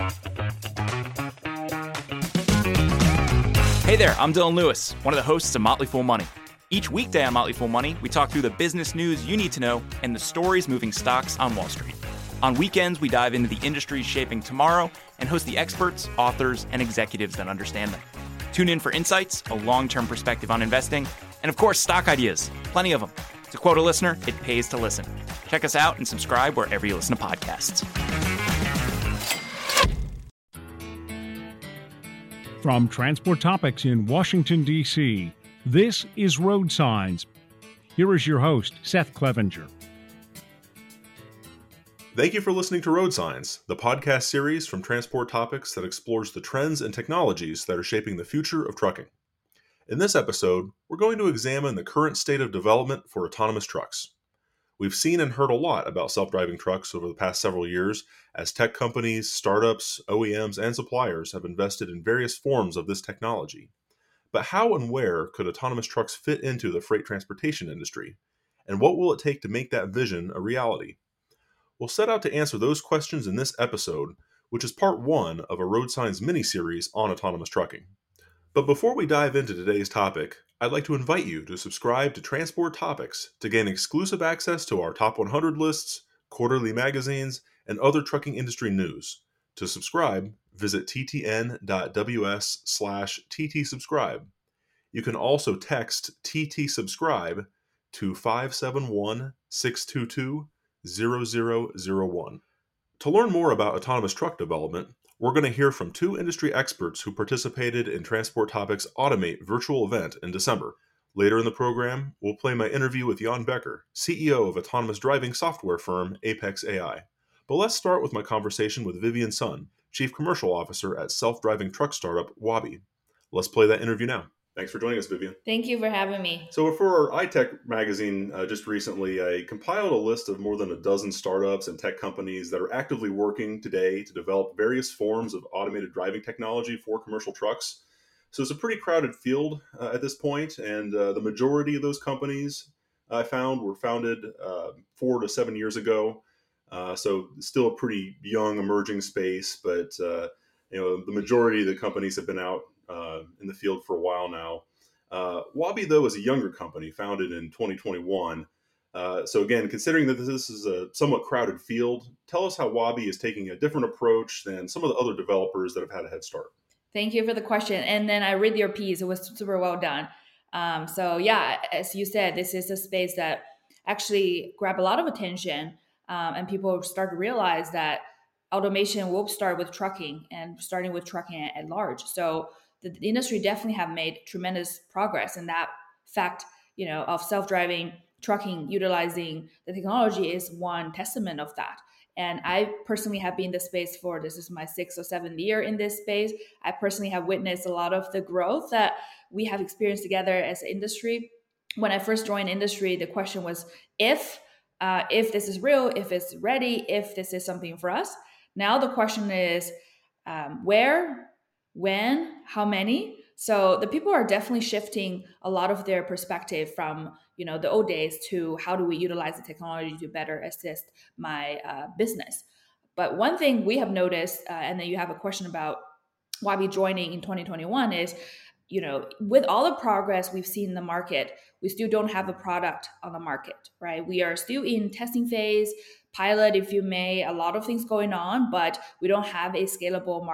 Hey there, I'm Dylan Lewis, one of the hosts of Motley Fool Money. Each weekday on Motley Fool Money, we talk through the business news you need to know and the stories moving stocks on Wall Street. On weekends, we dive into the industries shaping tomorrow and host the experts, authors, and executives that understand them. Tune in for insights, a long-term perspective on investing, and of course, stock ideas. Plenty of them. To quote a listener, it pays to listen. Check us out and subscribe wherever you listen to podcasts. From Transport Topics in Washington, D.C., this is Road Signs. Here is your host, Seth Clevenger. Thank you for listening to Road Signs, the podcast series from Transport Topics that explores the trends and technologies that are shaping the future of trucking. In this episode, we're going to examine the current state of development for autonomous trucks. We've seen and heard a lot about self-driving trucks over the past several years as tech companies, startups, OEMs, and suppliers have invested in various forms of this technology. But how and where could autonomous trucks fit into the freight transportation industry? And what will it take to make that vision a reality? We'll set out to answer those questions in this episode, which is part one of a Road Signs mini-series on autonomous trucking. But before we dive into today's topic, I'd like to invite you to subscribe to Transport Topics to gain exclusive access to our top 100 lists, quarterly magazines, and other trucking industry news. To subscribe, visit ttn.ws/ttsubscribe. You can also text TT-SUBSCRIBE to 571-622-0001. To learn more about autonomous truck development, we're going to hear from two industry experts who participated in Transport Topics' Automate virtual event in December. Later in the program, we'll play my interview with Jan Becker, CEO of autonomous driving software firm Apex AI. But let's start with my conversation with Vivian Sun, Chief Commercial Officer at self-driving truck startup Waabi. Let's play that interview now. Thanks for joining us, Vivian. Thank you for having me. So for our iTech magazine, just recently, I compiled a list of more than a dozen startups and tech companies that are actively working today to develop various forms of automated driving technology for commercial trucks. So it's a pretty crowded field at this point, and the majority of those companies I found were founded 4 to 7 years ago. So still a pretty young, emerging space, but the majority of the companies have been out in the field for a while now. Waabi, though, is a younger company founded in 2021. So again, considering that this is a somewhat crowded field, tell us how Waabi is taking a different approach than some of the other developers that have had a head start. Thank you for the question. And then I read your piece. It was super well done. So yeah, as you said, this is a space that actually grabbed a lot of attention, and people start to realize that automation will start with trucking and starting with trucking at large. So the industry definitely have made tremendous progress, and that fact, of self-driving trucking utilizing the technology is one testament of that. And I personally have been in this space this is my 6th or 7th year in this space. I personally have witnessed a lot of the growth that we have experienced together as an industry. When I first joined industry, the question was if this is real, if it's ready, if this is something for us. Now the question is where, when, how many? So the people are definitely shifting a lot of their perspective from, the old days to how do we utilize the technology to better assist my business. But one thing we have noticed, and then you have a question about Waabi joining in 2021 is, with all the progress we've seen in the market, we still don't have a product on the market, right? We are still in testing phase, pilot, if you may, a lot of things going on, but we don't have a scalable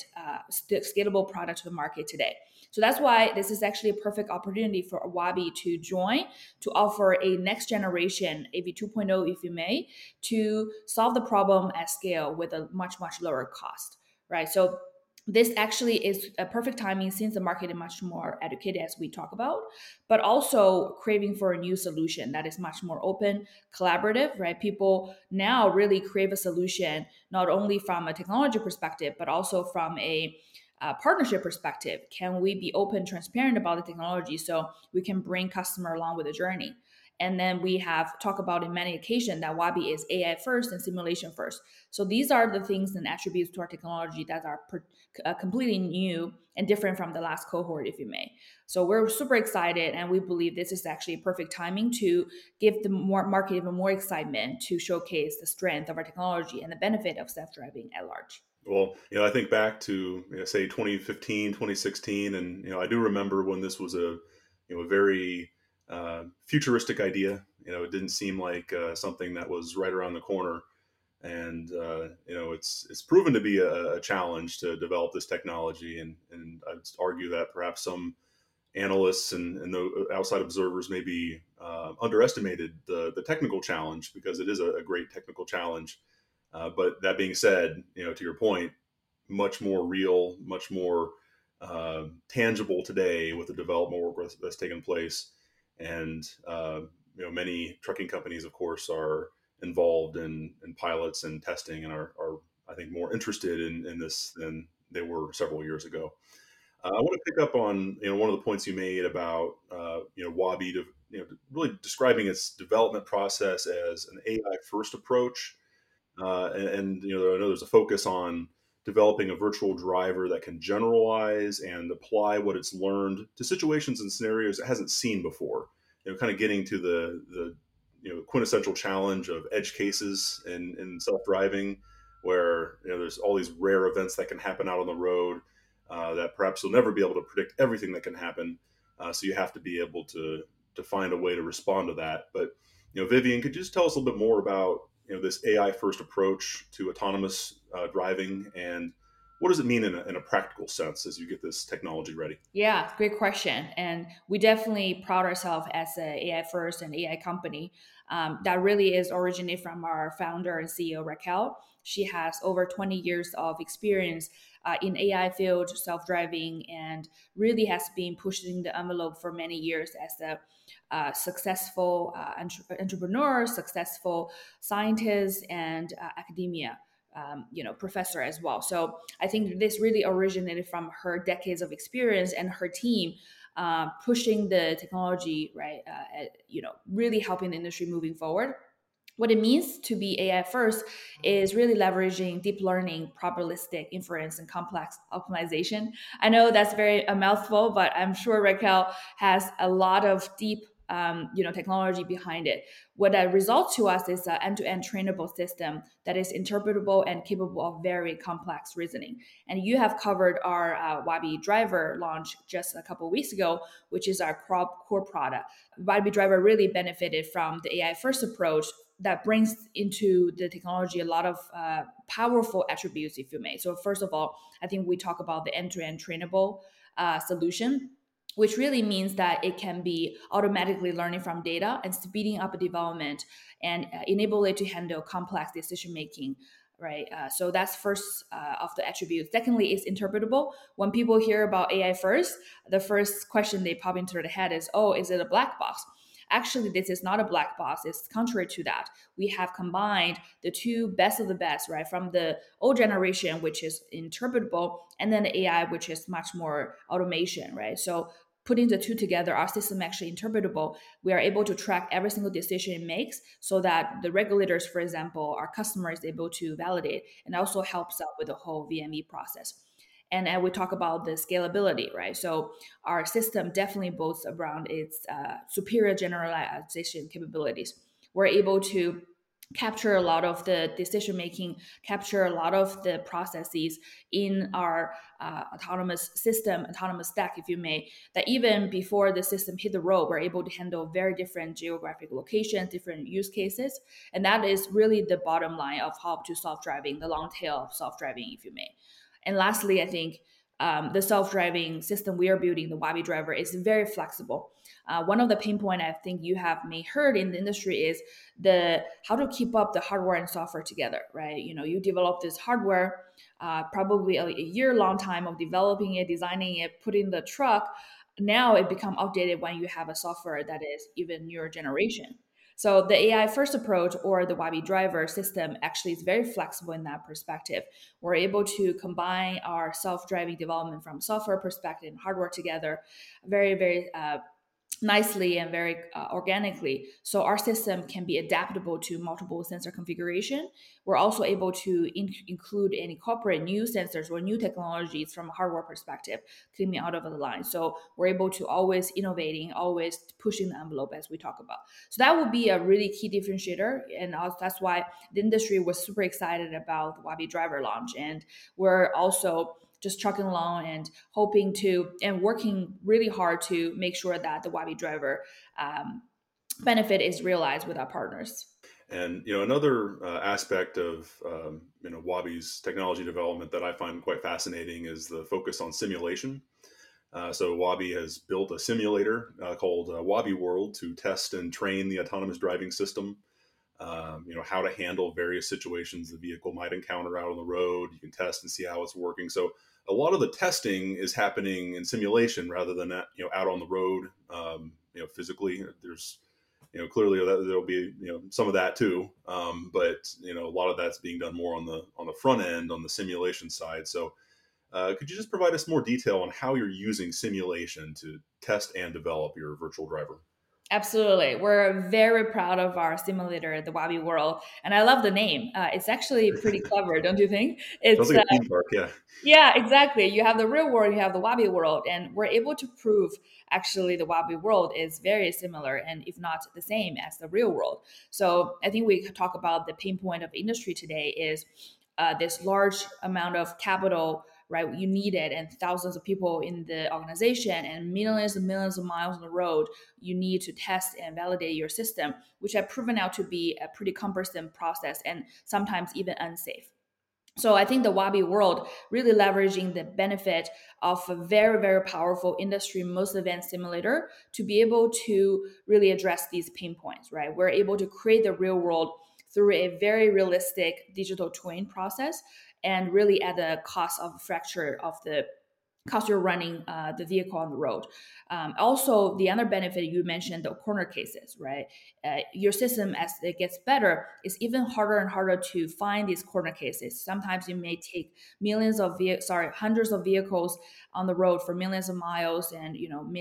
scalable product to the market today. So that's why this is actually a perfect opportunity for Waabi to join, to offer a next generation AV 2.0, if you may, to solve the problem at scale with a much, much lower cost, right? So this actually is a perfect timing since the market is much more educated, as we talk about, but also craving for a new solution that is much more open, collaborative, right? People now really crave a solution, not only from a technology perspective, but also from a partnership perspective. Can we be open, transparent about the technology so we can bring customer along with the journey? And then we have talked about in many occasions that Waabi is AI first and simulation first. So these are the things and attributes to our technology that are completely new and different from the last cohort, if you may. So we're super excited, and we believe this is actually perfect timing to give the market even more excitement to showcase the strength of our technology and the benefit of self-driving at large. Well, I think back to say 2015, 2016, and I do remember when this was a very futuristic idea. It didn't seem like something that was right around the corner, and it's proven to be a challenge to develop this technology. And I'd argue that perhaps some analysts and the outside observers maybe underestimated the technical challenge, because it is a great technical challenge. But that being said, to your point, much more real, much more tangible today with the development work that's taken place. And, many trucking companies, of course, are involved in pilots and testing, and are I think, more interested in this than they were several years ago. I want to pick up on one of the points you made about Waabi, really describing its development process as an AI first approach. And I know there's a focus on developing a virtual driver that can generalize and apply what it's learned to situations and scenarios it hasn't seen before. Kind of getting to the quintessential challenge of edge cases in self-driving, where there's all these rare events that can happen out on the road that perhaps you'll never be able to predict everything that can happen. So you have to be able to find a way to respond to that. But Vivian, could you just tell us a little bit more about this AI first approach to autonomous driving, and what does it mean in a practical sense as you get this technology ready? Yeah, great question. And we definitely proud ourselves as an AI first and AI company. That really is originated from our founder and CEO, Raquel. She has over 20 years of experience in AI field, self-driving, and really has been pushing the envelope for many years as a successful entrepreneur, successful scientist, and academia professor as well. So I think this really originated from her decades of experience and her team pushing the technology, right? Really helping the industry moving forward. What it means to be AI first is really leveraging deep learning, probabilistic inference, and complex optimization. I know that's a mouthful, but I'm sure Raquel has a lot of deep technology behind it. What that results to us is an end-to-end trainable system that is interpretable and capable of very complex reasoning. And you have covered our Waabi Driver launch just a couple of weeks ago, which is our core product. Waabi Driver really benefited from the AI first approach that brings into the technology a lot of powerful attributes, if you may. So first of all, I think we talk about the end-to-end trainable solution, which really means that it can be automatically learning from data and speeding up development and enable it to handle complex decision making. Right. So that's first of the attributes. Secondly, it's interpretable. When people hear about AI first, the first question they pop into their head is, oh, is it a black box? Actually, this is not a black box. It's contrary to that. We have combined the two best of the best, right? From the old generation, which is interpretable, and then the AI, which is much more automation, right? So putting the two together, our system actually interpretable. We are able to track every single decision it makes so that the regulators, for example, our customers, able to validate, and also helps out with the whole VME process. And we talk about the scalability, right? So our system definitely boasts around its superior generalization capabilities. We're able to capture a lot of the decision making, capture a lot of the processes in our autonomous system, autonomous stack, if you may, that even before the system hit the road, we're able to handle very different geographic locations, different use cases. And that is really the bottom line of how to self-driving, the long tail of self-driving, if you may. And lastly, I think the self-driving system we are building, the Waabi Driver, is very flexible. One of the pain points I think you may heard in the industry is how to keep up the hardware and software together, right? You develop this hardware, probably a year-long time of developing it, designing it, putting the truck. Now it becomes outdated when you have a software that is even newer generation. So the AI first approach, or the Waabi Driver system, actually is very flexible in that perspective. We're able to combine our self-driving development from software perspective and hardware together very, very nicely and very organically. So our system can be adaptable to multiple sensor configuration. We're also able to include and incorporate new sensors or new technologies from a hardware perspective coming out of the line. So we're able to always innovating, always pushing the envelope as we talk about. So that would be a really key differentiator. And also that's why the industry was super excited about the Waabi driver launch. And we're also just trucking along and hoping to and working really hard to make sure that the Waabi driver benefit is realized with our partners. And another aspect of Waabi's technology development that I find quite fascinating is the focus on simulation. So Waabi has built a simulator called Waabi World to test and train the autonomous driving system. How to handle various situations the vehicle might encounter out on the road. You can test and see how it's working. So a lot of the testing is happening in simulation rather than out on the road. Physically, there's clearly there'll be some of that too, but a lot of that's being done more on the front end on the simulation side. So could you just provide us more detail on how you're using simulation to test and develop your virtual driver? Absolutely. We're very proud of our simulator, the Waabi World. And I love the name. It's actually pretty clever, don't you think? It's sounds like a theme park, yeah. Yeah, exactly. You have the real world, you have the Waabi World, and we're able to prove actually the Waabi World is very similar and if not the same as the real world. So I think we could talk about the pain point of industry today is this large amount of capital, right? You need it, and thousands of people in the organization and millions of miles on the road. You need to test and validate your system, which have proven out to be a pretty cumbersome process and sometimes even unsafe. So I think the Waabi World really leveraging the benefit of a very, very powerful industry most advanced simulator to be able to really address these pain points, right? We're able to create the real world through a very realistic digital twin process and really at the cost of fracture of the cost you're running the vehicle on the road. Also, the other benefit you mentioned, the corner cases, right? Your system, as it gets better, is even harder and harder to find these corner cases. Sometimes you may take hundreds of vehicles on the road for millions of miles, and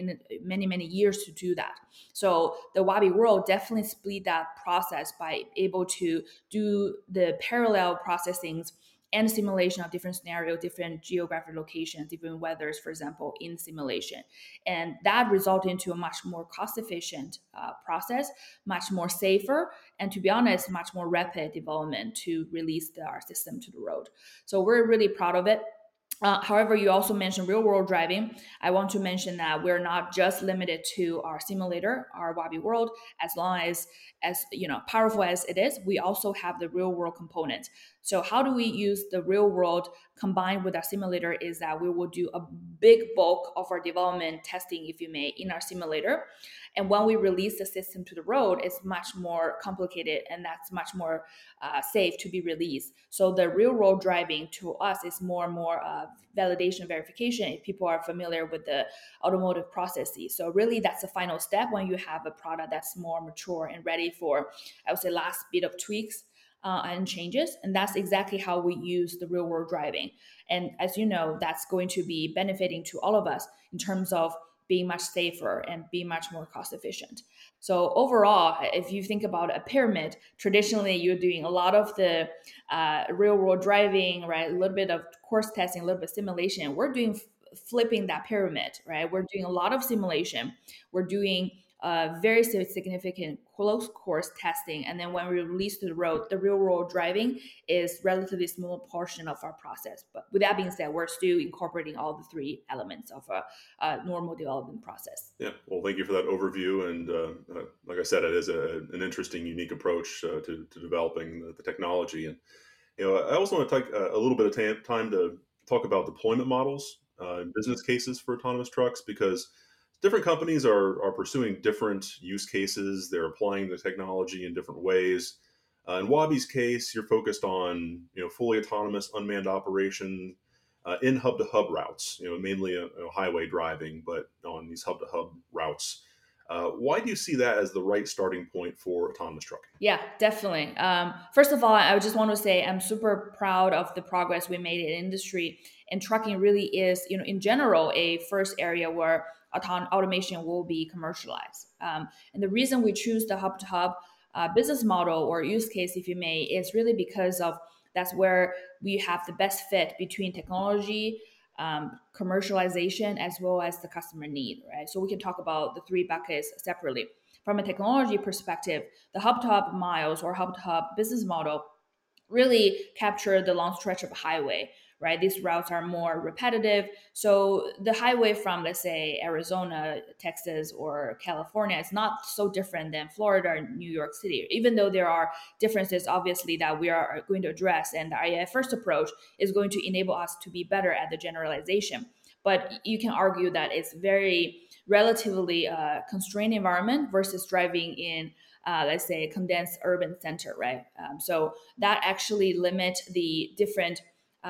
many years to do that. So the Waabi World definitely speed that process by able to do the parallel processings and simulation of different scenarios, different geographic locations, different weathers, for example, in simulation. And that resulted into a much more cost-efficient process, much more safer, and to be honest, much more rapid development to release our system to the road. So we're really proud of it. However, you also mentioned real world driving. I want to mention that we're not just limited to our simulator, our Waabi World, as long as powerful as it is, we also have the real world component. So how do we use the real world combined with our simulator is that we will do a big bulk of our development testing, if you may, in our simulator. And when we release the system to the road, it's much more complicated and that's much more safe to be released. So the real world driving to us is more and more validation verification if people are familiar with the automotive processes. So really that's the final step when you have a product that's more mature and ready for, I would say, last bit of tweaks and changes. And that's exactly how we use the real world driving. And as you know, that's going to be benefiting to all of us in terms of being much safer and being much more cost efficient. So overall, if you think about a pyramid, traditionally you're doing a lot of the real world driving, right? A little bit of course testing, a little bit of simulation. We're doing flipping that pyramid, right? We're doing a lot of simulation. We're doing very significant close course testing. And then when we release to the road, the real world driving is relatively small portion of our process. But with that being said, we're still incorporating all the three elements of a normal development process. Yeah, well, thank you for that overview. And like I said, it is an interesting, unique approach to developing the technology. And I also want to take a little bit of time to talk about deployment models and business cases for autonomous trucks, because different companies are pursuing different use cases. They're applying the technology in different ways. In Waabi's case, you're focused on fully autonomous unmanned operation in hub-to-hub routes, mainly highway driving, but on these hub-to-hub routes. Why do you see that as the right starting point for autonomous trucking? Yeah, definitely. First of all, I just want to say I'm super proud of the progress we made in industry. And trucking really is, in general, a first area where automation will be commercialized. And the reason we choose the hub-to-hub business model or use case, if you may, is really because of that's where we have the best fit between technology, commercialization, as well as the customer need, right? So we can talk about the three buckets separately. From a technology perspective, the hub-to-hub miles or hub-to-hub business model really capture the long stretch of a highway, right? These routes are more repetitive. So the highway from, let's say, Arizona, Texas, or California is not so different than Florida or New York City, even though there are differences, obviously, that we are going to address. And the AI first approach is going to enable us to be better at the generalization. But you can argue that it's very relatively constrained environment versus driving in let's say a condensed urban center, right? So that actually limit the different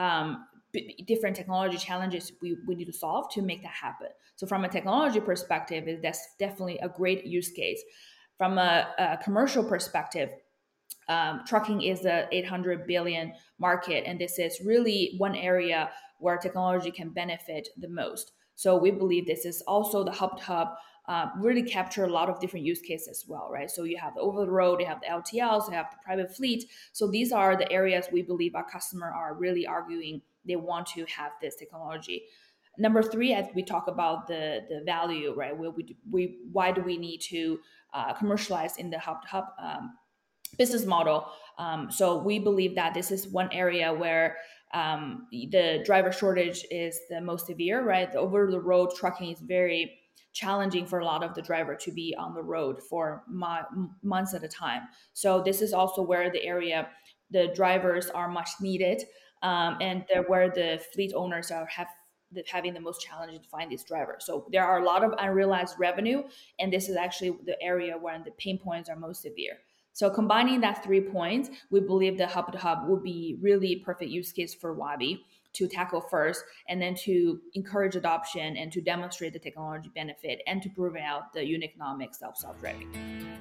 technology challenges we need to solve to make that happen. So from a technology perspective, that's definitely a great use case. From a commercial perspective, trucking is a 800 billion market, and this is really one area where technology can benefit the most. So we believe this is also the hub-to-hub really capture a lot of different use cases as well, right? So you have the over the road, you have the LTLs, you have the private fleet. So these are the areas we believe our customer are really arguing they want to have this technology. Number three, as we talk about the value, right? Why do we need to commercialize in the hub-to-hub business model? So we believe that this is one area where the driver shortage is the most severe, right? The over the road trucking is very challenging for a lot of the driver to be on the road for months at a time. So this is also where the drivers are much needed, and where the fleet owners are having the most challenge to find these drivers. So there are a lot of unrealized revenue, and this is actually the area where the pain points are most severe. So combining that 3 points, we believe the hub-to-hub will be really perfect use case for Waabi to tackle first, and then to encourage adoption and to demonstrate the technology benefit and to prove out the unit economics of self-driving.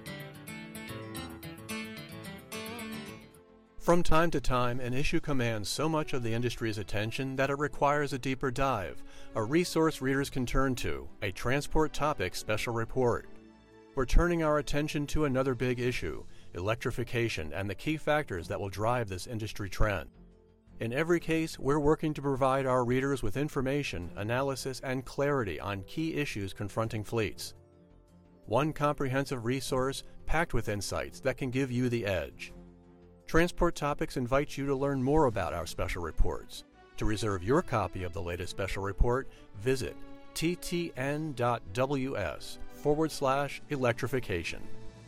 From time to time, an issue commands so much of the industry's attention that it requires a deeper dive, a resource readers can turn to, a Transport Topics special report. We're turning our attention to another big issue, electrification, and the key factors that will drive this industry trend. In every case, we're working to provide our readers with information, analysis, and clarity on key issues confronting fleets. One comprehensive resource packed with insights that can give you the edge. Transport Topics invites you to learn more about our special reports. To reserve your copy of the latest special report, visit ttn.ws/electrification.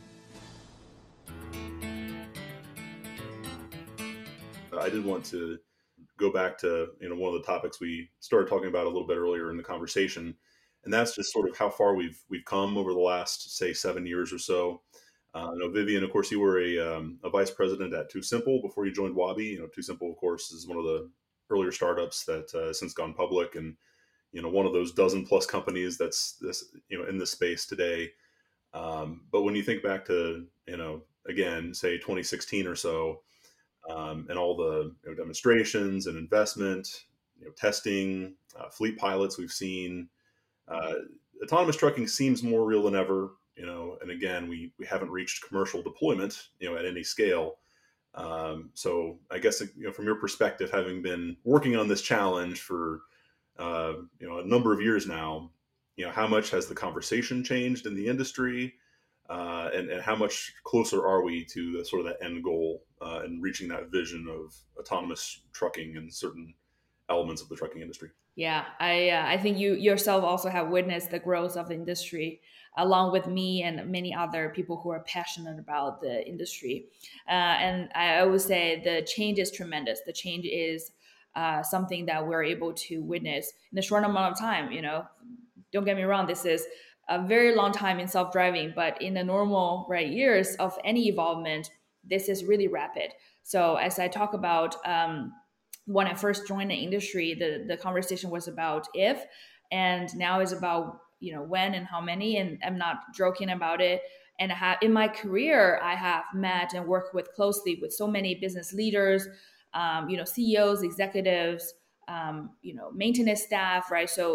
I did want to go back to one of the topics we started talking about a little bit earlier in the conversation, and that's just sort of how far we've come over the last, say, 7 years or so. Vivian, of course, you were a vice president at TuSimple before you joined Waabi. TuSimple, of course, is one of the earlier startups that has since gone public, and one of those dozen plus companies that's in this space today. But when you think back to again, say 2016 or so, and all the demonstrations and investment, testing, fleet pilots we've seen, autonomous trucking seems more real than ever. And again, we haven't reached commercial deployment, at any scale. So I guess, from your perspective, having been working on this challenge for, a number of years now, how much has the conversation changed in the industry? And how much closer are we to the sort of that end goal and reaching that vision of autonomous trucking in certain elements of the trucking industry? Yeah, I think you yourself also have witnessed the growth of the industry, along with me and many other people who are passionate about the industry. And I always say the change is tremendous. The change is something that we're able to witness in a short amount of time. Don't get me wrong, this is a very long time in self-driving, but in the normal years of any evolvement, this is really rapid. So as I talk about, when I first joined the industry, the conversation was about if, and now is about when and how many, and I'm not joking about it. And in my career, I have met and worked closely with so many business leaders, CEOs, executives, maintenance staff, right? So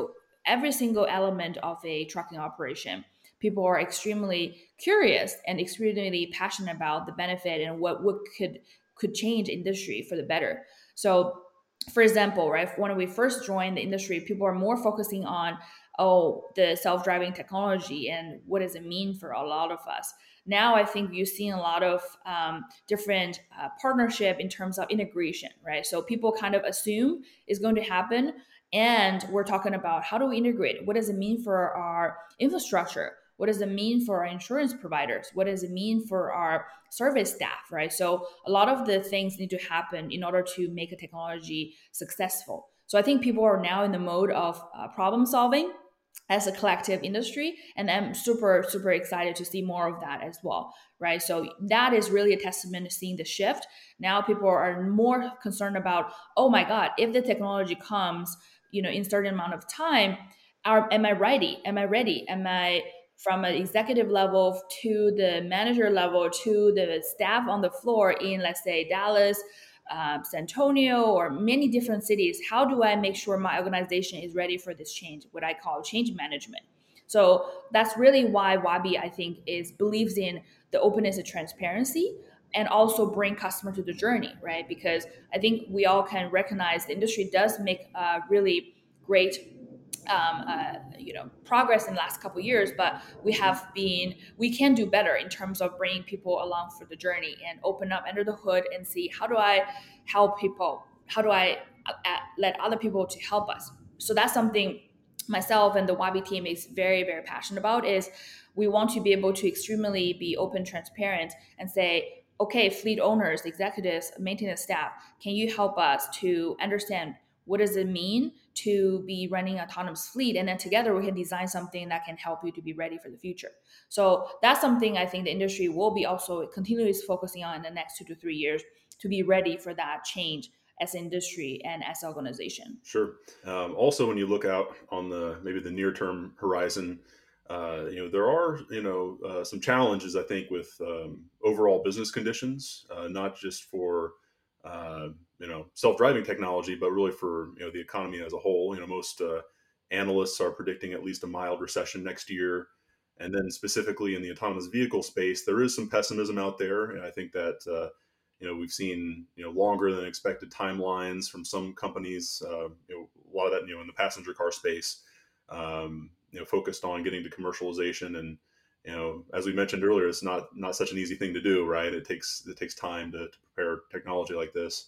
every single element of a trucking operation. People are extremely curious and extremely passionate about the benefit and what could change industry for the better. So, for example, right, when we first joined the industry, people are more focusing on, the self-driving technology and what does it mean for a lot of us. Now I think you've seen a lot of different partnership in terms of integration, right? So people kind of assume it's going to happen, and we're talking about how do we integrate? What does it mean for our infrastructure? What does it mean for our insurance providers? What does it mean for our service staff, right? So a lot of the things need to happen in order to make a technology successful. So I think people are now in the mode of problem solving as a collective industry, and I'm super super excited to see more of that as well, right? So that is really a testament to seeing the shift. Now people are more concerned about, oh my god, if the technology comes, in certain amount of time, am I ready? Am I from an executive level to the manager level to the staff on the floor in, let's say, Dallas, San Antonio, or many different cities? How do I make sure my organization is ready for this change, what I call change management? So that's really why Waabi, I think, believes in the openness and transparency, and also bring customer to the journey, right? Because I think we all can recognize the industry does make really great progress in the last couple of years, but we can do better in terms of bringing people along for the journey and open up under the hood and see, how do I help people? How do I let other people to help us? So that's something myself and the Waabi team is very, very passionate about. Is we want to be able to extremely be open, transparent, and say, okay, fleet owners, executives, maintenance staff, can you help us to understand what does it mean to be running autonomous fleet? And then together we can design something that can help you to be ready for the future. So that's something I think the industry will be also continuously focusing on in the next 2 to 3 years, to be ready for that change as an industry and as an organization. Sure. Also, when you look out on maybe the near term horizon, there are some challenges, I think, with overall business conditions, not just for self-driving technology, but really for the economy as a whole. Most analysts are predicting at least a mild recession next year, and then specifically in the autonomous vehicle space, there is some pessimism out there, and I think that we've seen longer than expected timelines from some companies. A lot of that in the passenger car space, focused on getting to commercialization, and as we mentioned earlier, it's not such an easy thing to do, right? It takes time to prepare technology like this.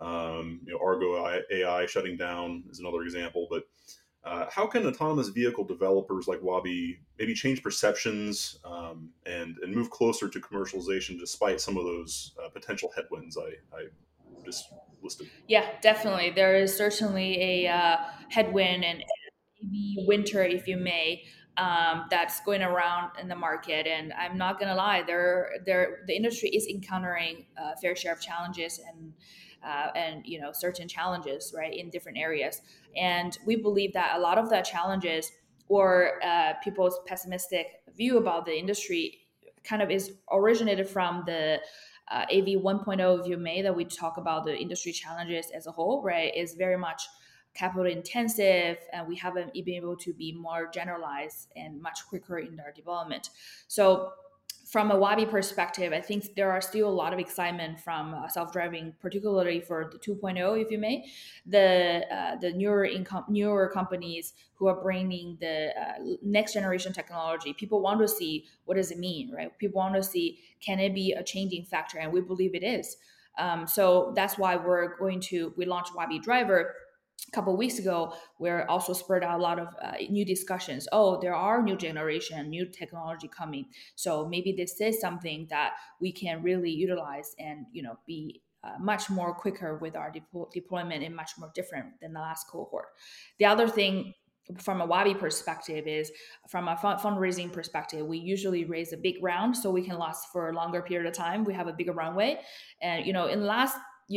Argo AI shutting down is another example. But how can autonomous vehicle developers like Waabi maybe change perceptions and move closer to commercialization despite some of those potential headwinds I just listed? Yeah, definitely. There is certainly a headwind and maybe winter, if you may, that's going around in the market. And I'm not going to lie, the industry is encountering a fair share of challenges and certain challenges, right, in different areas. And we believe that a lot of the challenges or people's pessimistic view about the industry kind of is originated from the AV 1.0, if you may, that we talk about the industry challenges as a whole, right, is very much capital intensive, and we haven't been able to be more generalized and much quicker in our development. So from a Waabi perspective, I think there are still a lot of excitement from self-driving, particularly for the 2.0, if you may, the newer companies who are bringing the next generation technology. People want to see, what does it mean, right? People want to see, can it be a changing factor? And we believe it is. So that's why we launched Waabi Driver a couple of weeks ago, where also spurred out a lot of new discussions. Oh, there are new generation, new technology coming. So maybe this is something that we can really utilize and be much more quicker with our deployment and much more different than the last cohort. The other thing from a Waabi perspective is, from a fundraising perspective, we usually raise a big round so we can last for a longer period of time. We have a bigger runway, and in the last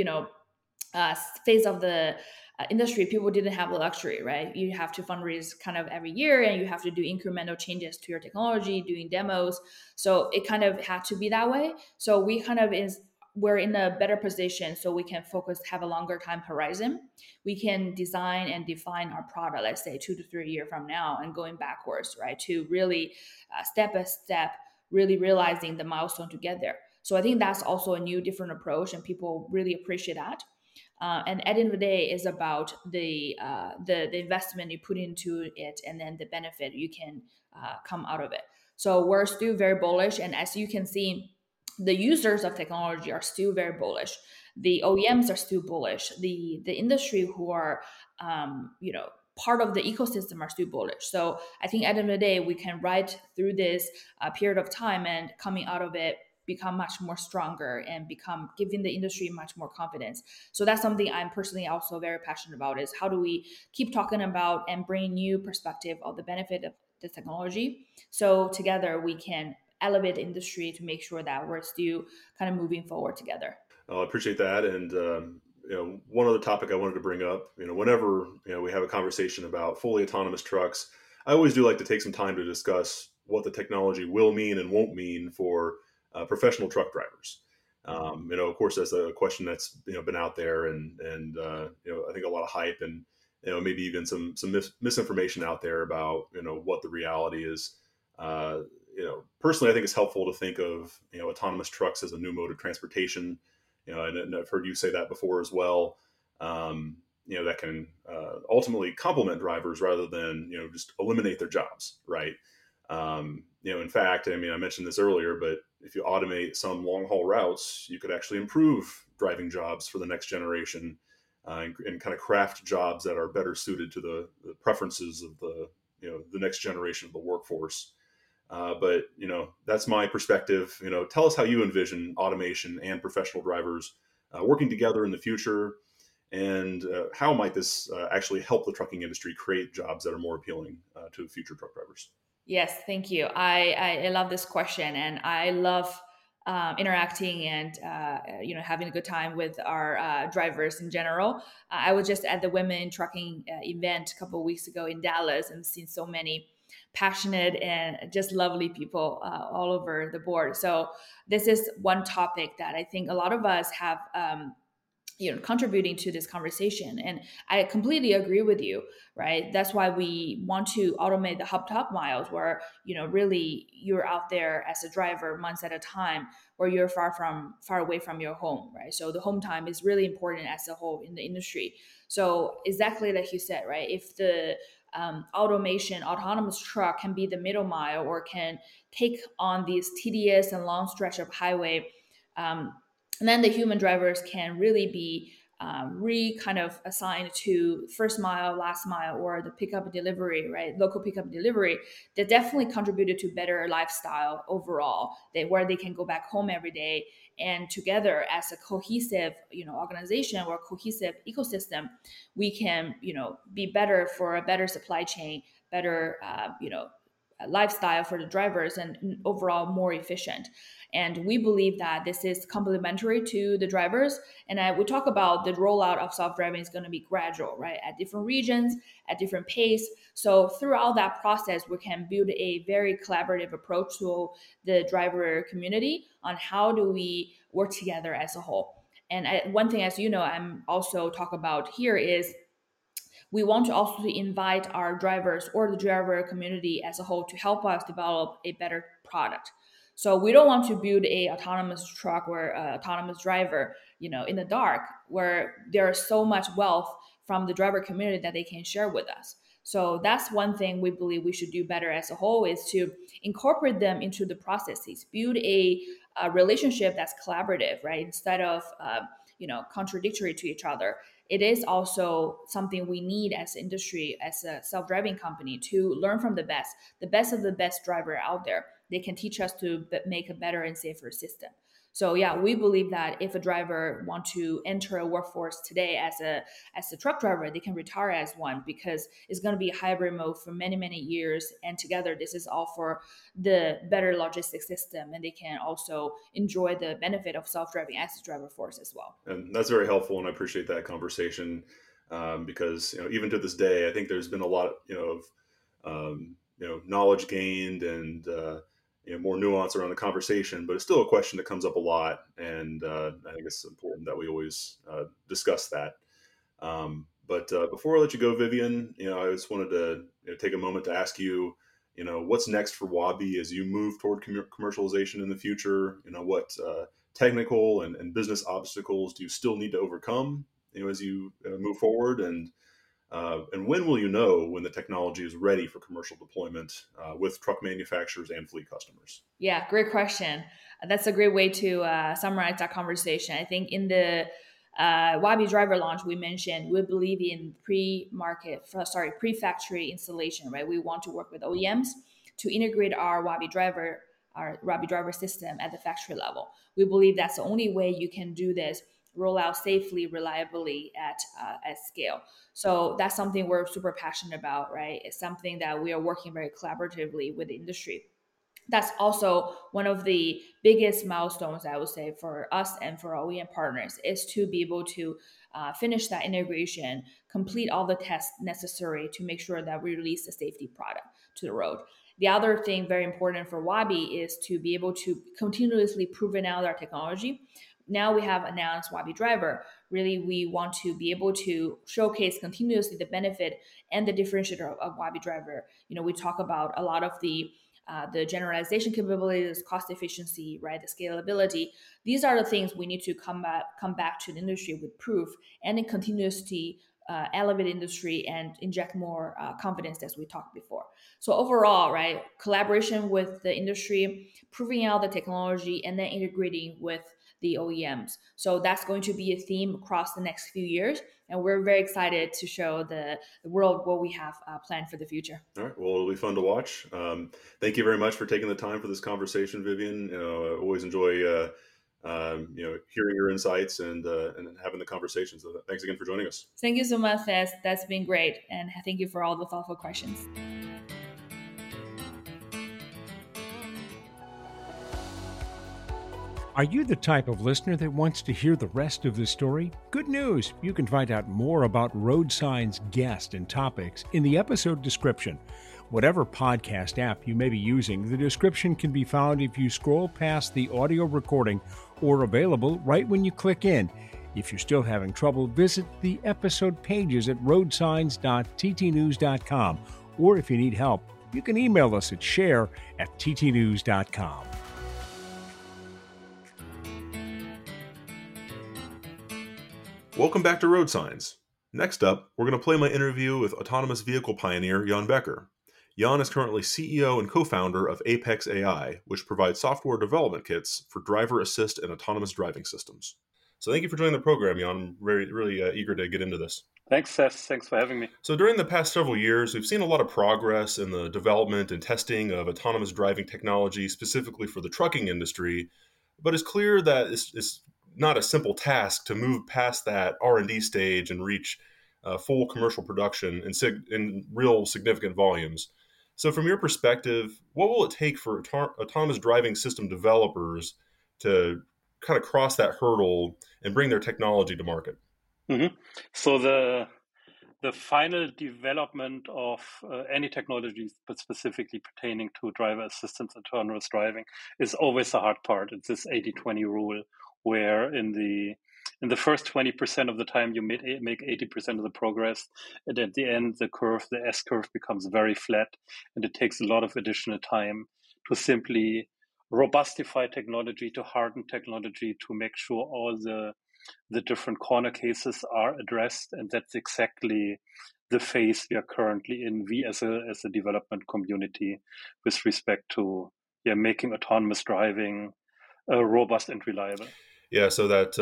phase of the industry, people didn't have the luxury, right? You have to fundraise kind of every year, and you have to do incremental changes to your technology, doing demos. So it kind of had to be that way. So we kind of we're in a better position, so we can have a longer time horizon. We can design and define our product, let's say 2 to 3 years from now, and going backwards, right, to really step by step, really realizing the milestone to get there. So I think that's also a new, different approach, and people really appreciate that. And at the end of the day, is about the investment you put into it, and then the benefit you can come out of it. So we're still very bullish, and as you can see, the users of technology are still very bullish. The OEMs are still bullish. The industry who are part of the ecosystem are still bullish. So I think at the end of the day, we can ride through this period of time, and coming out of it, become much more stronger and giving the industry much more confidence. So that's something I'm personally also very passionate about, is how do we keep talking about and bring new perspective of the benefit of the technology, so together we can elevate the industry to make sure that we're still kind of moving forward together. I appreciate that. And, one other topic I wanted to bring up, whenever, we have a conversation about fully autonomous trucks, I always do like to take some time to discuss what the technology will mean and won't mean for professional truck drivers. Of course, that's a question that's been out there, and I think a lot of hype, and maybe even some misinformation out there about what the reality is. Personally, I think it's helpful to think of autonomous trucks as a new mode of transportation. And I've heard you say that before as well. That can ultimately complement drivers rather than just eliminate their jobs, right? In fact, I mentioned this earlier, but if you automate some long haul routes, you could actually improve driving jobs for the next generation, and kind of craft jobs that are better suited to the preferences of the next generation of the workforce. But that's my perspective. Tell us how you envision automation and professional drivers working together in the future, and how might this actually help the trucking industry create jobs that are more appealing to future truck drivers? Yes, thank you. I love this question, and I love interacting and having a good time with our drivers in general. I was just at the Women in Trucking event a couple of weeks ago in Dallas, and seen so many passionate and just lovely people all over the board. So this is one topic that I think a lot of us have contributing to this conversation, and I completely agree with you, right? That's why we want to automate the hub top miles, where really you're out there as a driver months at a time, where you're far away from your home, right? So the home time is really important as a whole in the industry. So exactly like you said, right? If the autonomous truck can be the middle mile, or can take on these tedious and long stretch of highway, and then the human drivers can really be kind of assigned to first mile, last mile, or the pickup and delivery, right? Local pickup and delivery. That definitely contributed to better lifestyle overall, where they can go back home every day, and together as a cohesive, organization or cohesive ecosystem, we can, be better for a better supply chain, better, lifestyle for the drivers, and overall more efficient. And we believe that this is complementary to the drivers. And we talk about the rollout of self-driving is going to be gradual, right? At different regions, at different pace. So throughout that process, we can build a very collaborative approach to the driver community on how do we work together as a whole. And one thing, as you know, I'm also talk about here is we want to also invite our drivers or the driver community as a whole to help us develop a better product. So we don't want to build a autonomous truck or autonomous driver, in the dark, where there is so much wealth from the driver community that they can share with us. So that's one thing we believe we should do better as a whole, is to incorporate them into the processes, build a relationship that's collaborative, right? Instead of contradictory to each other. It is also something we need as an industry, as a self-driving company, to learn from the best of the best driver out there. They can teach us to make a better and safer system. So yeah, we believe that if a driver want to enter a workforce today as a truck driver, they can retire as one, because it's going to be a hybrid mode for many, many years. And together, this is all for the better logistics system, and they can also enjoy the benefit of self-driving as a driver force as well. And that's very helpful, and I appreciate that conversation, because even to this day, I think there's been a lot of knowledge gained, and more nuance around the conversation, but it's still a question that comes up a lot, and I think it's important that we always discuss that. But before I let you go, Vivian, I just wanted to take a moment to ask you, what's next for Waabi as you move toward commercialization in the future? What technical and business obstacles do you still need to overcome, as you move forward? And when will you know when the technology is ready for commercial deployment with truck manufacturers and fleet customers? Yeah, great question. That's a great way to summarize that conversation. I think in the Waabi driver launch, we mentioned we believe in pre-factory installation, right? We want to work with OEMs to integrate our Waabi driver system at the factory level. We believe that's the only way you can do this, roll out safely, reliably at scale. So that's something we're super passionate about, right? It's something that we are working very collaboratively with the industry. That's also one of the biggest milestones, I would say, for us and for our OEM partners, is to be able to finish that integration, complete all the tests necessary to make sure that we release a safety product to the road. The other thing very important for Waabi is to be able to continuously prove out our technology. Now we have announced Waabi Driver. Really, we want to be able to showcase continuously the benefit and the differentiator of Waabi Driver. We talk about a lot of the generalization capabilities, cost efficiency, right, the scalability. These are the things we need to come back to the industry with proof, and then continuously elevate industry and inject more confidence, as we talked before. So overall, right, collaboration with the industry, proving out the technology, and then integrating with the OEMs. So that's going to be a theme across the next few years, and we're very excited to show the world what we have planned for the future. All right. Well, it'll be fun to watch. Thank you very much for taking the time for this conversation, Vivian. I always enjoy hearing your insights and having the conversation. So thanks again for joining us. Thank you so much. That's been great, and thank you for all the thoughtful questions. Are you the type of listener that wants to hear the rest of the story? Good news! You can find out more about RoadSign's guest and topics in the episode description. Whatever podcast app you may be using, the description can be found if you scroll past the audio recording or available right when you click in. If you're still having trouble, visit the episode pages at roadsigns.ttnews.com. Or if you need help, you can email us at share@ttnews.com. Welcome back to Road Signs. Next up, we're going to play my interview with autonomous vehicle pioneer Jan Becker. Jan is currently CEO and co-founder of Apex AI, which provides software development kits for driver assist and autonomous driving systems. So thank you for joining the program, Jan. I'm really eager to get into this. Thanks, Seth. Thanks for having me. So during the past several years, we've seen a lot of progress in the development and testing of autonomous driving technology, specifically for the trucking industry. But it's clear that it's not a simple task to move past that R&D stage and reach full commercial production in real significant volumes. So from your perspective, what will it take for autonomous driving system developers to kind of cross that hurdle and bring their technology to market? Mm-hmm. So the final development of any technology, but specifically pertaining to driver assistance and autonomous driving, is always the hard part. It's this 80-20 rule, where in the first 20% of the time you make 80% of the progress, and at the end the S-curve becomes very flat, and it takes a lot of additional time to simply robustify technology, to harden technology, to make sure all the different corner cases are addressed. And that's exactly the phase we are currently in, we as a development community, with respect to making autonomous driving robust and reliable. Yeah, so that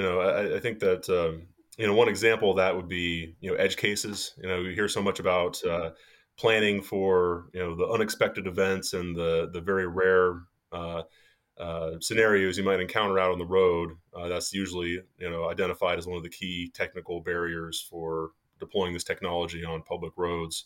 I think that one example of that would be edge cases. We hear so much about planning for the unexpected events and the very rare scenarios you might encounter out on the road. That's usually identified as one of the key technical barriers for deploying this technology on public roads.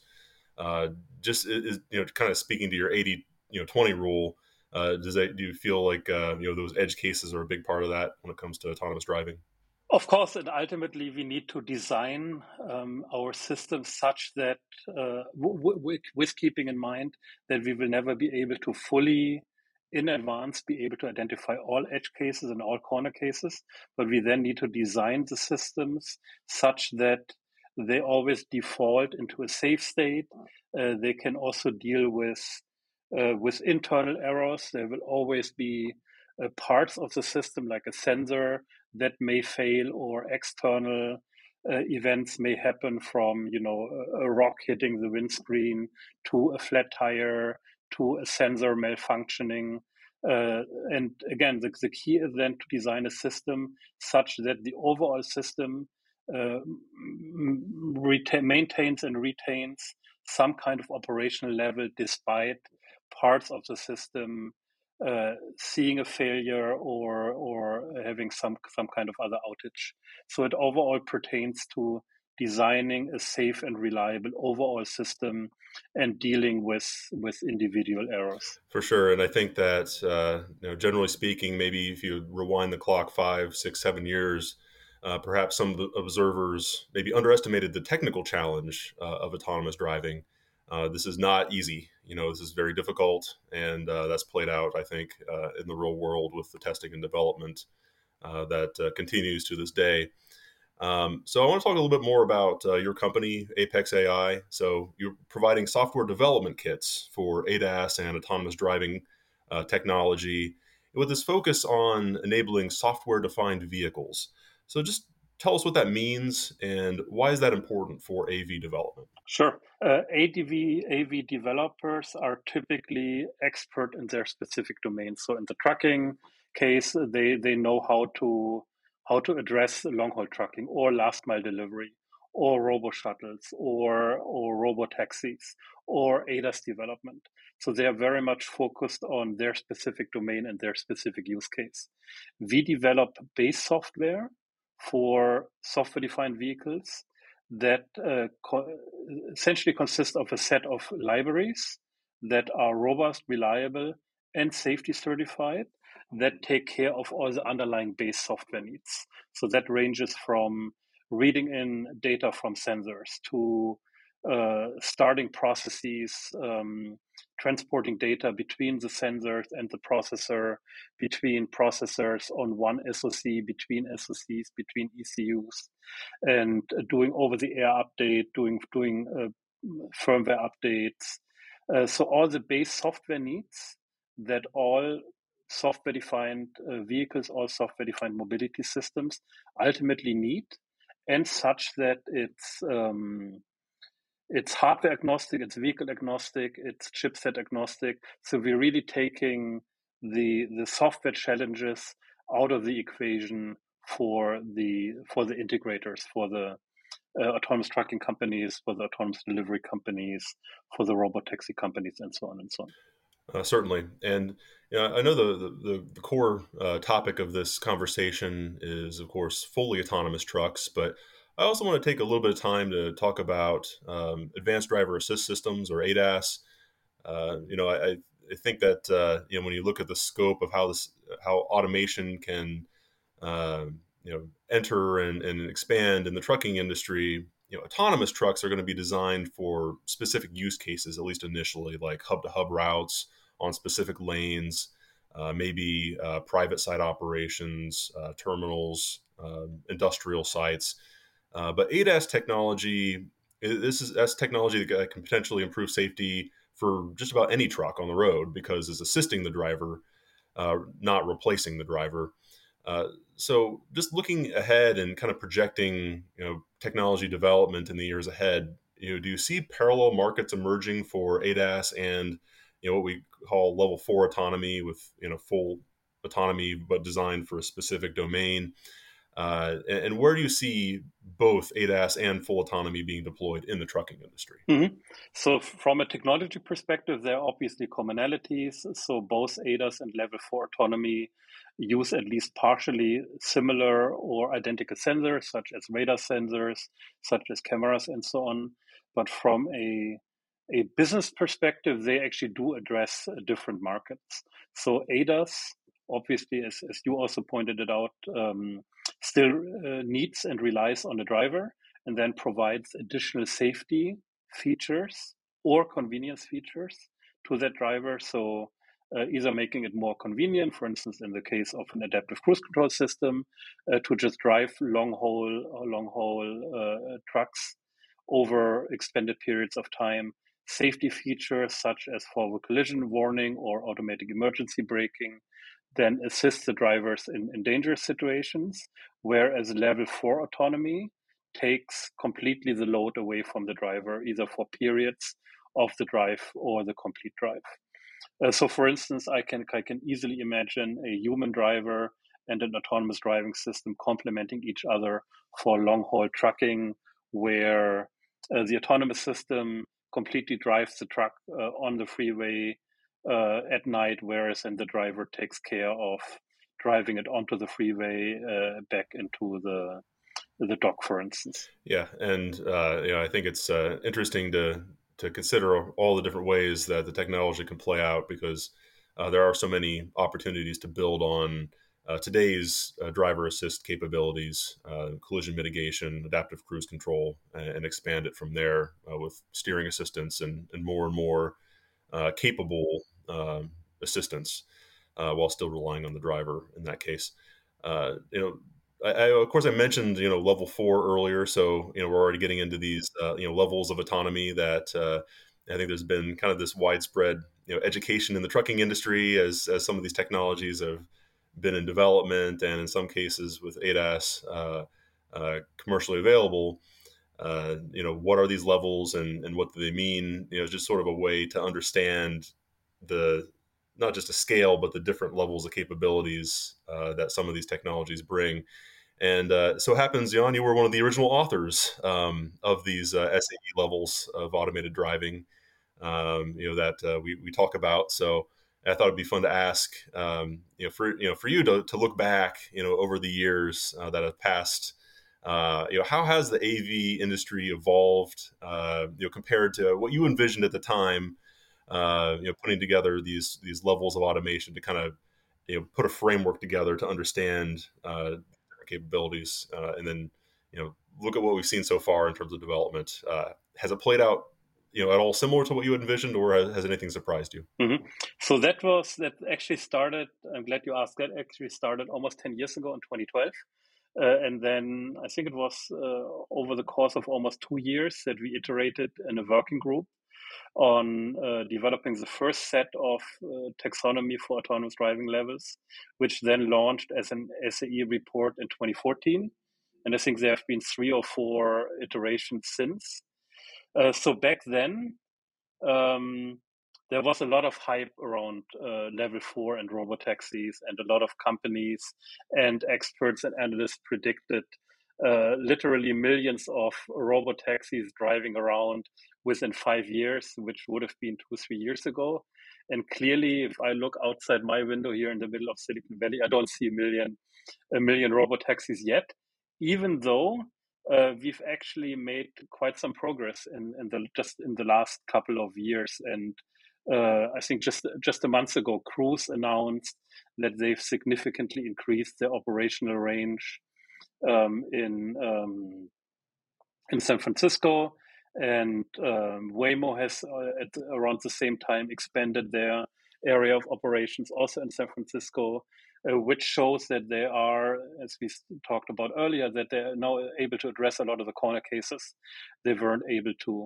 Just is kind of speaking to your 80-20 rule. Do you feel like those edge cases are a big part of that when it comes to autonomous driving? Of course, and ultimately we need to design our system such that, with keeping in mind that we will never be able to fully in advance be able to identify all edge cases and all corner cases, but we then need to design the systems such that they always default into a safe state. They can also deal with internal errors. There will always be parts of the system, like a sensor, that may fail, or external events may happen, from a rock hitting the windscreen to a flat tire to a sensor malfunctioning. And again, the key is then to design a system such that the overall system maintains and retains some kind of operational level despite parts of the system seeing a failure or having some kind of other outage. So it overall pertains to designing a safe and reliable overall system and dealing with individual errors. For sure. And I think that, generally speaking, maybe if you rewind the clock 5, 6, 7 years, perhaps some of the observers maybe underestimated the technical challenge of autonomous driving. This is not easy. This is very difficult. And that's played out, I think, in the real world with the testing and development that continues to this day. So I want to talk a little bit more about your company, Apex AI. So you're providing software development kits for ADAS and autonomous driving technology with this focus on enabling software-defined vehicles. So just tell us what that means and why is that important for AV development? Sure. AV developers are typically expert in their specific domain. So in the trucking case, they know how to address long-haul trucking or last-mile delivery or robo-shuttles or robo-taxis or ADAS development. So they are very much focused on their specific domain and their specific use case. We develop base software for software-defined vehicles that essentially consist of a set of libraries that are robust, reliable, and safety certified, that take care of all the underlying base software needs. So that ranges from reading in data from sensors to starting processes, transporting data between the sensors and the processor, between processors on one SoC, between SoCs, between ECUs, and doing over-the-air update, doing firmware updates. So all the base software needs that all software-defined vehicles, all software-defined mobility systems ultimately need, and such that it's hardware agnostic, it's vehicle agnostic, it's chipset agnostic. So we're really taking the software challenges out of the equation for the integrators, for the autonomous trucking companies, for the autonomous delivery companies, for the robotaxi companies, and so on and so on. Certainly. And I know the core topic of this conversation is, of course, fully autonomous trucks, but I also want to take a little bit of time to talk about advanced driver assist systems, or ADAS. I think that when you look at the scope of how automation can enter and expand in the trucking industry, autonomous trucks are going to be designed for specific use cases, at least initially, like hub-to-hub routes on specific lanes, maybe private site operations, terminals, industrial sites. But ADAS technology, that's technology that can potentially improve safety for just about any truck on the road because it's assisting the driver, not replacing the driver. So just looking ahead and kind of projecting, technology development in the years ahead, do you see parallel markets emerging for ADAS and, what we call level 4 autonomy with, full autonomy, but designed for a specific domain? And where do you see both ADAS and full autonomy being deployed in the trucking industry? Mm-hmm. So from a technology perspective, there are obviously commonalities. So both ADAS and level 4 autonomy use at least partially similar or identical sensors, such as radar sensors, such as cameras, and so on. But from a business perspective, they actually do address different markets. So ADAS, obviously, as you also pointed it out, still needs and relies on the driver, and then provides additional safety features or convenience features to that driver. So either making it more convenient, for instance, in the case of an adaptive cruise control system, to just drive long-haul trucks over extended periods of time. Safety features such as forward collision warning or automatic emergency braking then assist the drivers in dangerous situations, whereas level 4 autonomy takes completely the load away from the driver, either for periods of the drive or the complete drive. So, for instance, I can easily imagine a human driver and an autonomous driving system complementing each other for long-haul trucking, where the autonomous system completely drives the truck on the freeway at night, whereas then the driver takes care of driving it onto the freeway back into the dock, for instance. Yeah, and I think it's interesting to consider all the different ways that the technology can play out, because there are so many opportunities to build on today's driver assist capabilities, collision mitigation, adaptive cruise control, and expand it from there with steering assistance and more capable assistance while still relying on the driver in that case. Of course, I mentioned level 4 earlier, so we're already getting into these levels of autonomy that I think there's been kind of this widespread education in the trucking industry as some of these technologies have been in development, and in some cases with ADAS commercially available. What are these levels and what do they mean? Just sort of a way to understand not just a scale, but the different levels of capabilities that some of these technologies bring. And so it happens, Jan, you were one of the original authors of these SAE levels of automated driving, that we talk about. So I thought it'd be fun to ask, for you to look back, over the years that have passed. How has the AV industry evolved, compared to what you envisioned at the time? Putting together these levels of automation to kind of put a framework together to understand different capabilities, and then look at what we've seen so far in terms of development. Has it played out at all similar to what you had envisioned, or has anything surprised you? Mm-hmm. So that actually started, I'm glad you asked, that actually started almost 10 years ago in 2012. And then I think it was over the course of almost 2 years that we iterated in a working group on developing the first set of taxonomy for autonomous driving levels, which then launched as an SAE report in 2014. And I think there have been 3 or 4 iterations since. So back then, there was a lot of hype around level 4 and robotaxis, and a lot of companies and experts and analysts predicted literally millions of robotaxis driving around within 5 years, which would have been 2-3 years ago. And clearly, if I look outside my window here in the middle of Silicon Valley, I don't see a million robotaxis yet, even though we've actually made quite some progress in the last couple of years. And I think just a month ago, Cruise announced that they've significantly increased their operational range in San Francisco, and Waymo has at around the same time expanded their area of operations also in San Francisco, which shows that they are, as we talked about earlier, that they are now able to address a lot of the corner cases they weren't able to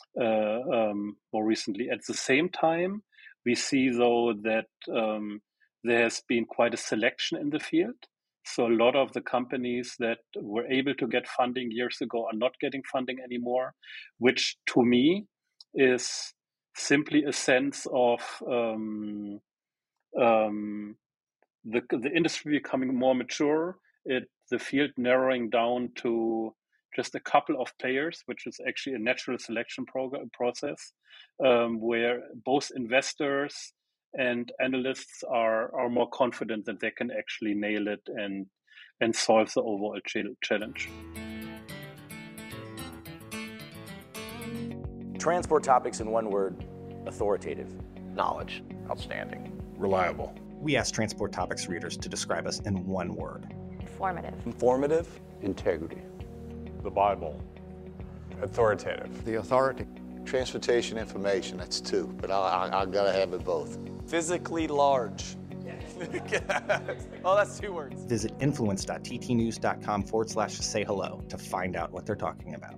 more recently. At the same time, we see though that there has been quite a selection in the field. So a lot of the companies that were able to get funding years ago are not getting funding anymore, which to me is simply a sense of the industry becoming more mature, the field narrowing down to just a couple of players, which is actually a natural selection process, where both investors and analysts are more confident that they can actually nail it and solve the overall challenge. Transport topics in one word: authoritative. Knowledge. Outstanding. Reliable. We asked Transport Topics readers to describe us in one word. Informative. Informative. Integrity. The Bible. Authoritative. The authority. Transportation information, that's 2, but I gotta have it both. Physically large. Oh, that's 2 words. Visit influence.ttnews.com/say hello to find out what they're talking about.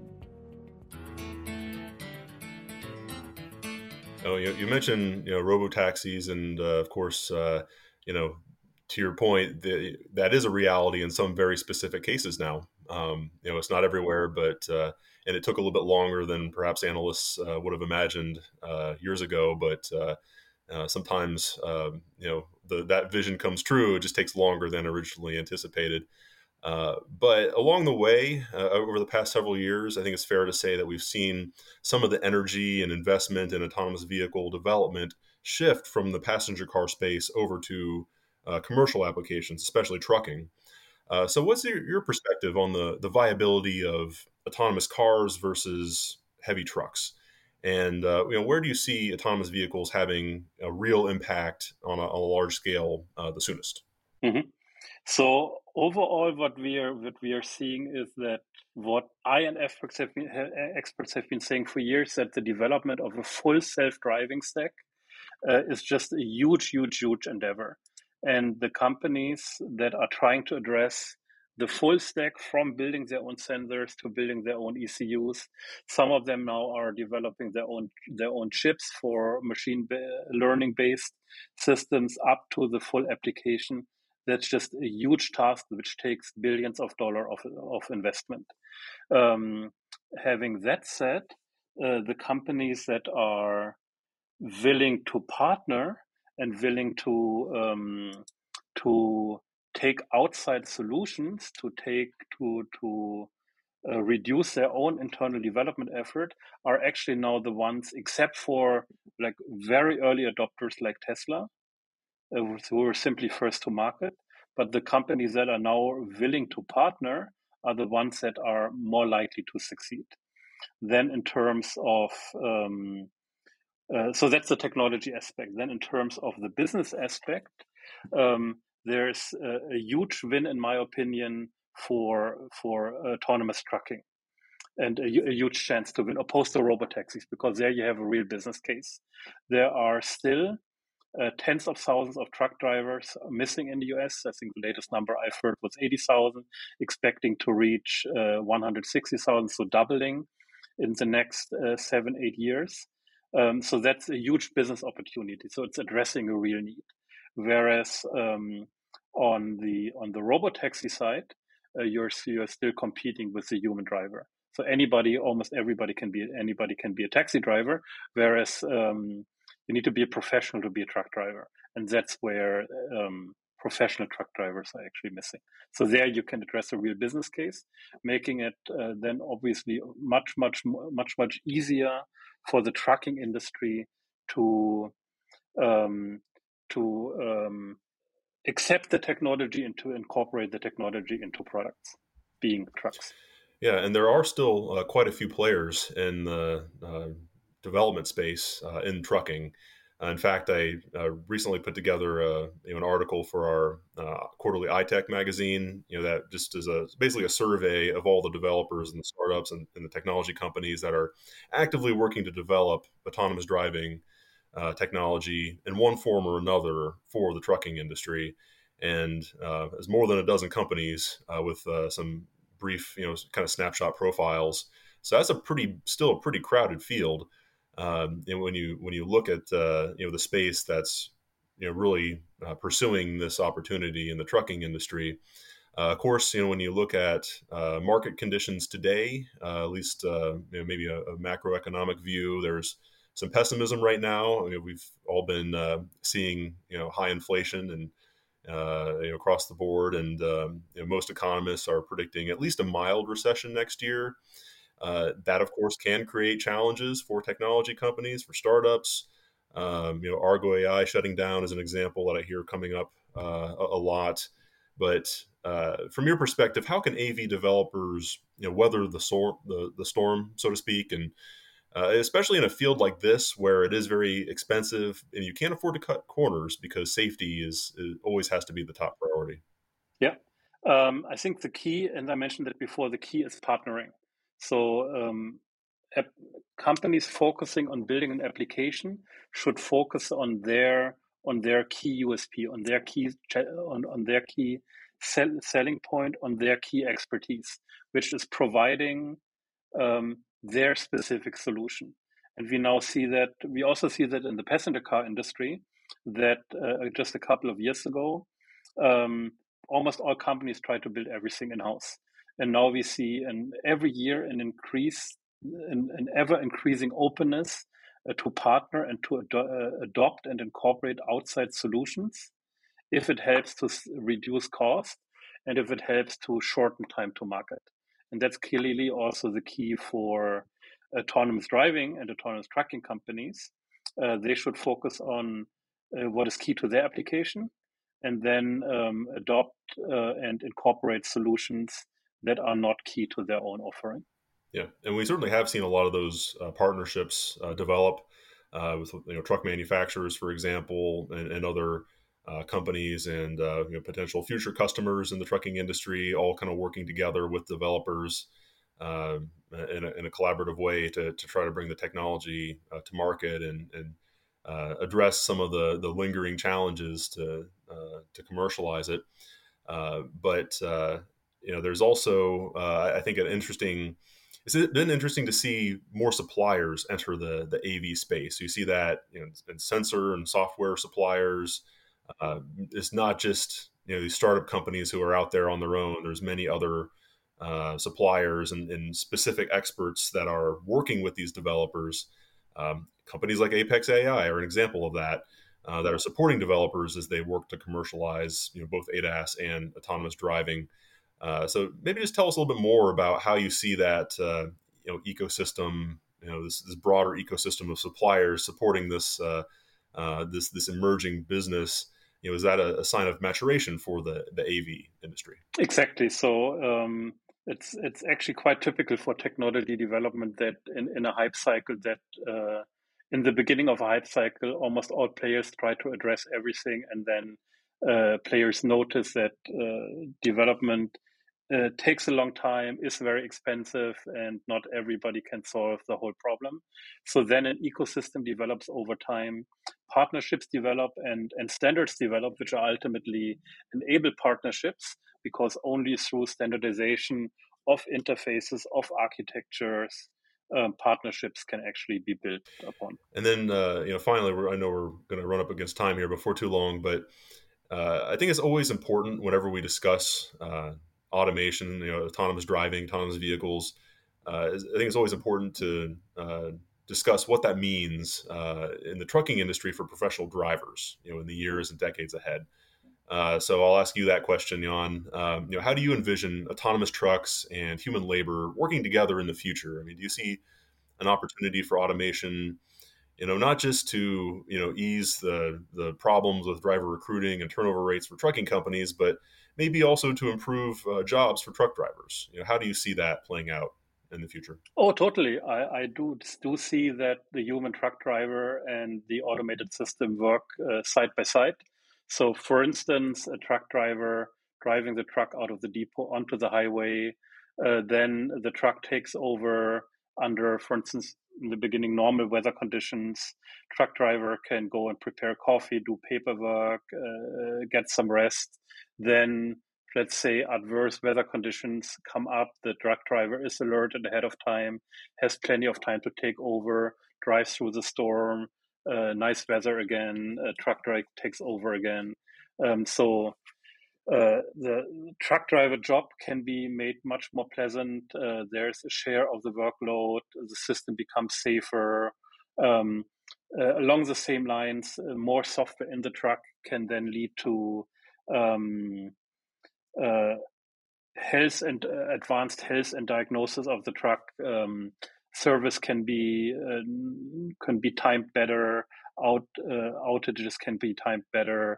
Oh, you mentioned robo-taxis, and of course, to your point, that is a reality in some very specific cases now. It's not everywhere, but and it took a little bit longer than perhaps analysts would have imagined years ago. But sometimes, that vision comes true. It just takes longer than originally anticipated. But along the way, over the past several years, I think it's fair to say that we've seen some of the energy and investment in autonomous vehicle development shift from the passenger car space over to commercial applications, especially trucking. So what's your perspective on the viability of autonomous cars versus heavy trucks? And where do you see autonomous vehicles having a real impact on a large scale the soonest? Mm-hmm. So overall, what we are seeing is that what I and experts have been saying for years, that the development of a full self-driving stack is just a huge endeavor. And the companies that are trying to address the full stack, from building their own sensors to building their own ECUs, some of them now are developing their own chips for machine learning based systems, up to the full application. That's just a huge task which takes billions of dollars of investment. Having that said, the companies that are willing to partner and willing to take outside solutions, to reduce their own internal development effort, are actually now the ones, except for like very early adopters like Tesla, who were simply first to market. But the companies that are now willing to partner are the ones that are more likely to succeed. Then in terms of so that's the technology aspect. Then in terms of the business aspect, there's a huge win, in my opinion, for autonomous trucking, and a huge chance to win, opposed to robotaxis, because there you have a real business case. There are still tens of thousands of truck drivers missing in the US. I think the latest number I've heard was 80,000, expecting to reach 160,000, so doubling in the next 7-8 years. So that's a huge business opportunity. So it's addressing a real need. Whereas on the robotaxi side, you're still competing with the human driver. So almost everybody can be a taxi driver. Whereas you need to be a professional to be a truck driver, and that's where professional truck drivers are actually missing. So there you can address a real business case, making it then obviously much easier for the trucking industry to accept the technology and to incorporate the technology into products, being trucks. Yeah, and there are still quite a few players in the development space in trucking. In fact, I recently put together an article for our quarterly iTech magazine. That just is basically a survey of all the developers and the startups and the technology companies that are actively working to develop autonomous driving technology in one form or another for the trucking industry. And there's more than a dozen companies with some brief, kind of snapshot profiles. So that's still a pretty crowded field. And when you look at the space that's really pursuing this opportunity in the trucking industry, of course, when you look at market conditions today, at least maybe a macroeconomic view, there's some pessimism right now. We've all been seeing high inflation and across the board, and most economists are predicting at least a mild recession next year. That, of course, can create challenges for technology companies, for startups. Argo AI shutting down is an example that I hear coming up a lot. But from your perspective, how can AV developers weather the storm, so to speak, and especially in a field like this where it is very expensive and you can't afford to cut corners, because safety always has to be the top priority? Yeah, I think the key, and I mentioned that before, the key is partnering. So companies focusing on building an application should focus on their on their key USP, on their key selling point, on their key expertise, which is providing their specific solution. And we also see that in the passenger car industry, that just a couple of years ago, almost all companies try to build everything in-house. And now we see every year an ever increasing openness to partner and to adopt and incorporate outside solutions if it helps to reduce cost and if it helps to shorten time to market. And that's clearly also the key for autonomous driving and autonomous trucking companies. They should focus on what is key to their application and then adopt and incorporate solutions that are not key to their own offering. Yeah, and we certainly have seen a lot of those partnerships develop with truck manufacturers, for example, and other companies and potential future customers in the trucking industry, all kind of working together with developers in a collaborative way to try to bring the technology to market and address some of the lingering challenges to commercialize it. But there's also I think it's been interesting to see more suppliers enter the AV space. So you see that in sensor and software suppliers. It's not just these startup companies who are out there on their own. There's many other suppliers and specific experts that are working with these developers. Companies like Apex AI are an example of that. That are supporting developers as they work to commercialize both ADAS and autonomous driving. So maybe just tell us a little bit more about how you see that ecosystem, this broader ecosystem of suppliers supporting this this emerging business. Is that a sign of maturation for the AV industry? Exactly. So it's actually quite typical for technology development that in a hype cycle that in the beginning of a hype cycle, almost all players try to address everything, and then players notice that development takes a long time, is very expensive, and not everybody can solve the whole problem. So then an ecosystem develops over time, partnerships develop, and standards develop, which are ultimately enable partnerships, because only through standardization of interfaces, of architectures, partnerships can actually be built upon. And then, finally, I know we're going to run up against time here before too long, but I think it's always important whenever we discuss automation, autonomous driving, autonomous vehicles. I think it's always important to discuss what that means in the trucking industry for professional drivers, in the years and decades ahead. So I'll ask you that question, Jan. How do you envision autonomous trucks and human labor working together in the future? I mean, do you see an opportunity for automation, not just to, ease the problems with driver recruiting and turnover rates for trucking companies, but maybe also to improve jobs for truck drivers? How do you see that playing out in the future? Oh, totally. I do see that the human truck driver and the automated system work side by side. So, for instance, a truck driver driving the truck out of the depot onto the highway, then the truck takes over under, for instance, in the beginning, normal weather conditions. Truck driver can go and prepare coffee, do paperwork, get some rest. Then, let's say, adverse weather conditions come up, the truck driver is alerted ahead of time, has plenty of time to take over, drives through the storm, nice weather again, truck driver takes over again. So the truck driver job can be made much more pleasant. There's a share of the workload. The system becomes safer. Along the same lines, more software in the truck can then lead to health and advanced health and diagnosis of the truck. Service can be timed better. Outages can be timed better.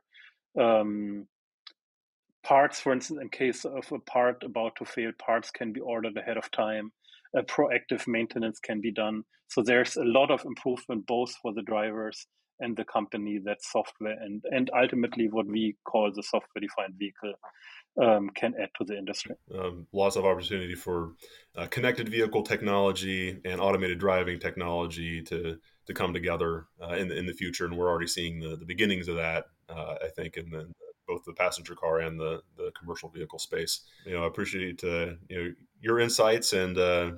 Parts, for instance, in case of a part about to fail, parts can be ordered ahead of time. Proactive maintenance can be done. So there's a lot of improvement both for the drivers and the company, that's software and ultimately what we call the software-defined vehicle. can add to the industry. Lots of opportunity for connected vehicle technology and automated driving technology to come together in the future, and we're already seeing the beginnings of that. I think in both the passenger car and the commercial vehicle space. I appreciate your insights and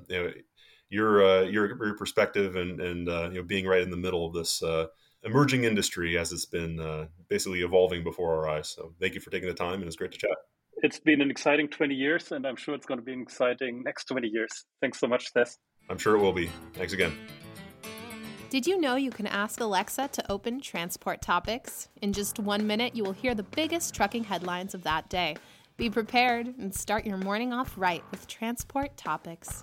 your perspective and being right in the middle of this emerging industry as it's been basically evolving before our eyes. So thank you for taking the time, and it's great to chat. It's been an exciting 20 years, and I'm sure it's going to be an exciting next 20 years. Thanks so much, Seth. I'm sure it will be. Thanks again. Did you know you can ask Alexa to open Transport Topics? In just 1 minute, you will hear the biggest trucking headlines of that day. Be prepared and start your morning off right with Transport Topics.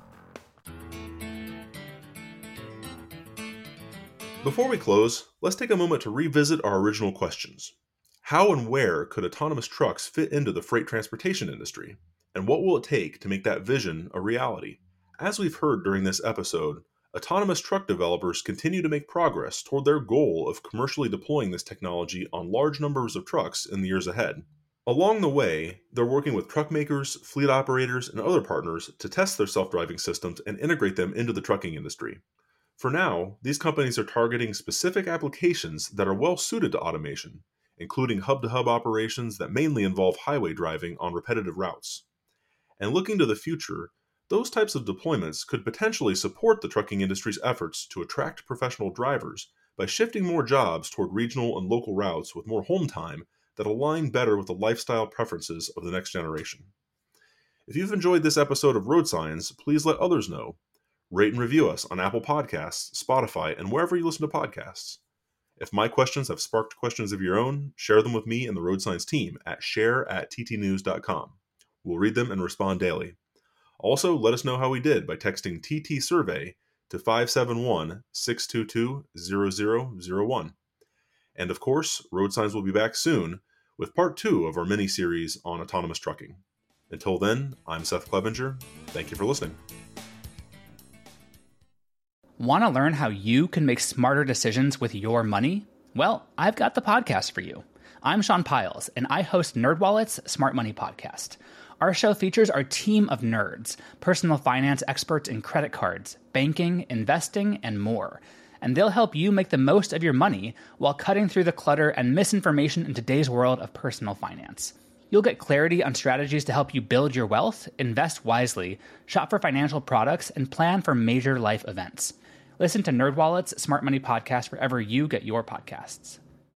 Before we close, let's take a moment to revisit our original questions. How and where could autonomous trucks fit into the freight transportation industry? And what will it take to make that vision a reality? As we've heard during this episode, autonomous truck developers continue to make progress toward their goal of commercially deploying this technology on large numbers of trucks in the years ahead. Along the way, they're working with truck makers, fleet operators, and other partners to test their self-driving systems and integrate them into the trucking industry. For now, these companies are targeting specific applications that are well suited to automation, including hub-to-hub operations that mainly involve highway driving on repetitive routes. And looking to the future, those types of deployments could potentially support the trucking industry's efforts to attract professional drivers by shifting more jobs toward regional and local routes with more home time that align better with the lifestyle preferences of the next generation. If you've enjoyed this episode of Road Signs, please let others know. Rate and review us on Apple Podcasts, Spotify, and wherever you listen to podcasts. If my questions have sparked questions of your own, share them with me and the Road Signs team at share@ttnews.com. We'll read them and respond daily. Also, let us know how we did by texting TT Survey to 571-622-0001. And of course, Road Signs will be back soon with part 2 of our mini-series on autonomous trucking. Until then, I'm Seth Clevenger. Thank you for listening. Want to learn how you can make smarter decisions with your money? Well, I've got the podcast for you. I'm Sean Piles, and I host NerdWallet's Smart Money Podcast. Our show features our team of nerds, personal finance experts in credit cards, banking, investing, and more. And they'll help you make the most of your money while cutting through the clutter and misinformation in today's world of personal finance. You'll get clarity on strategies to help you build your wealth, invest wisely, shop for financial products, and plan for major life events. Listen to NerdWallet's Smart Money Podcast wherever you get your podcasts.